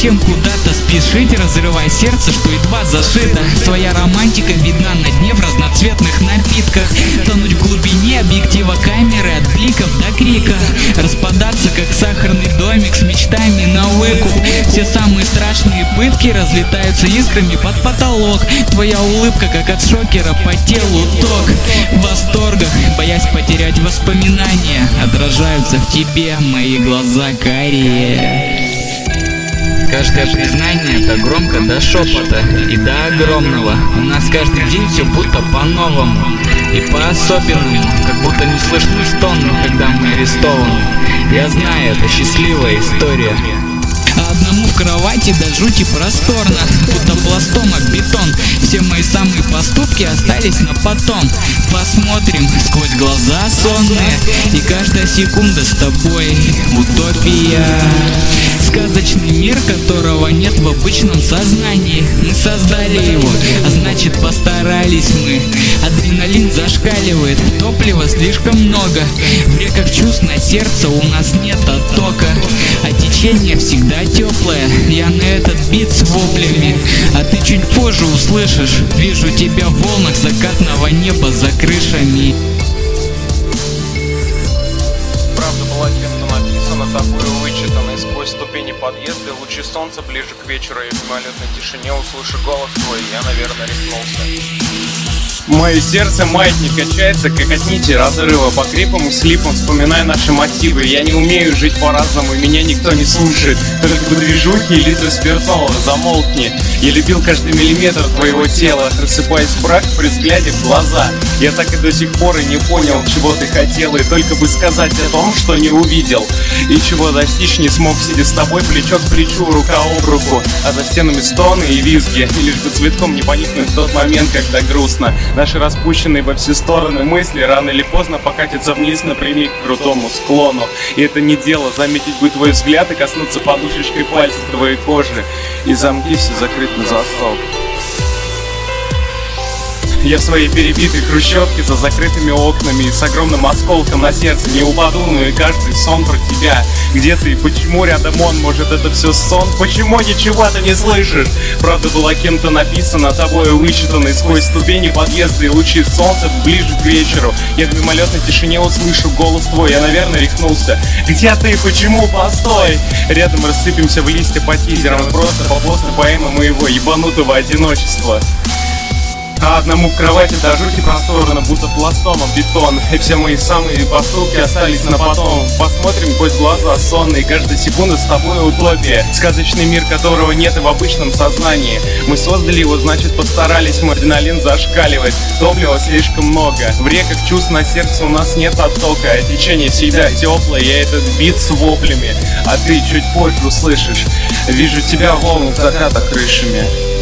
Зачем куда-то спешить, разрывая сердце, что едва зашито? Твоя романтика видна на дне в разноцветных напитках. Тонуть в глубине объектива камеры от бликов до крика. Распадаться как сахарный домик с мечтами на выкуп. Все самые страшные пытки разлетаются искрами под потолок. Твоя улыбка как от шокера по телу ток. В восторгах, боясь потерять воспоминания, отражаются в тебе мои глаза карие. Каждое признание это громко до шепота и до огромного. У нас каждый день все будто по-новому и по-особенному, как будто не слышны стоны, когда мы арестованы. Я знаю, это счастливая история. А одному в кровати до жути просторно, будто пластом об бетон. Все мои самые поступки остались на потом. Посмотрим сквозь глаза сонные, и каждая секунда с тобой утопия. Сказочный мир, которого нет в обычном сознании. Мы создали его, а значит постарались мы. Адреналин зашкаливает, топлива слишком много. В реках чувств на сердце у нас нет оттока, а течение всегда теплое. Я на этот бит с воплями, а ты чуть позже услышишь. Вижу тебя в волнах закатного неба за крышами. Правда была кем-то написана, тобою вычитана. И сквозь ступени подъезда, лучи солнца ближе к вечеру. И в мимолетной тишине услышу голос твой, я, наверное, рехнулся. Мое сердце маятник качается, как от нити разрыва. По крепам и слипам вспоминая наши мотивы. Я не умею жить по-разному, и меня никто не слушает. Только в движухе и литр спиртного, замолкни. Я любил каждый миллиметр твоего тела, рассыпаясь в прах при взгляде в глаза. Я так и до сих пор и не понял, чего ты хотел, и только бы сказать о том, что не увидел. И чего достичь не смог, сидя с тобой плечо к плечу, рука об руку. А за стенами стоны и визги, и лишь бы цветком не поникнуть в тот момент, когда грустно. Наши распущенные во все стороны мысли рано или поздно покатятся вниз напрямик к крутому склону. И это не дело, заметить бы твой взгляд и коснуться подушечкой пальцев твоей кожи. И замки все закрыть на засов. Я в своей перебитой хрущевке за закрытыми окнами и с огромным осколком на сердце не упаду, но и каждый сон про тебя. Где ты и почему рядом он? Может, это все сон? Почему ничего ты не слышишь? Правда была кем-то написана, тобою вычитана. И сквозь ступени подъезда и лучи солнца ближе к вечеру я в мимолетной тишине услышу голос твой, я, наверное, рехнулся. Где ты и почему? Постой! Рядом рассыпемся в листья по тизерам и просто поплосны поэма моего ебанутого одиночества. А одному в кровати до жути просторно, будто пластом об бетон. И все мои самые поступки остались на потом. Посмотрим сквозь глаза сонные, каждая секунда с тобой утопия. Сказочный мир, которого нет и в обычном сознании. Мы создали его, значит постарались, мы адреналин зашкаливает. Топлива слишком много, в реках чувств на сердце у нас нет оттока. А течение всегда теплое, я этот бит с воплями. А ты чуть позже услышишь, вижу тебя в волнах заката крышами.